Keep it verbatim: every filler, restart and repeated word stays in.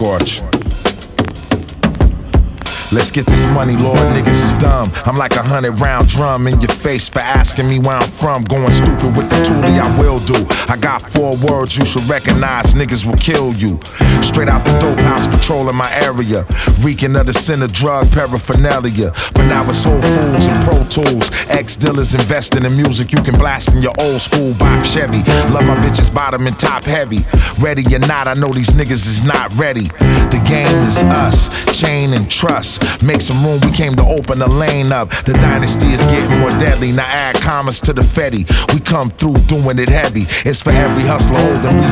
Scorch. Let's get this money, Lord, niggas is dumb. I'm like a hundred round drum in your face for asking me where I'm from. Going stupid with the toolie, I will do. I got four words you should recognize, niggas will kill you. Straight out the dope house, patrolling my area, reeking of the sin of drug paraphernalia. But now it's Whole Foods and Pro Tools. Ex-dealers investing in music you can blast in your old school box Chevy. Love my bitches bottom and top heavy. Ready or not, I know these niggas is not ready. The game is us, chain and trust. Make some room, we came to open the lane up. The dynasty is getting more deadly. Now add commas to the Fetty. We come through doing it heavy. It's for every hustler holding